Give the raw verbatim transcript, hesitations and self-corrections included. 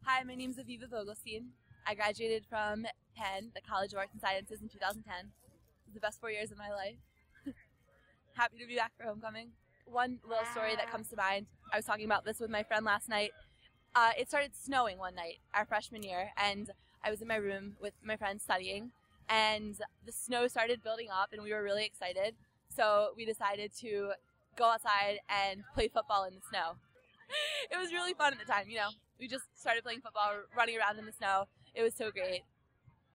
Hi, my name is Aviva Vogelstein. I graduated from Penn, the College of Arts and Sciences, in two thousand ten. It was the best four years of my life. Happy to be back for homecoming. One little story that comes to mind, I was talking about this with my friend last night. Uh, it started snowing one night, our freshman year, and I was in my room with my friend studying, and the snow started building up, and we were really excited. So we decided to go outside and play football in the snow. It was really fun at the time, you know. We just started playing football, running around in the snow. It was so great.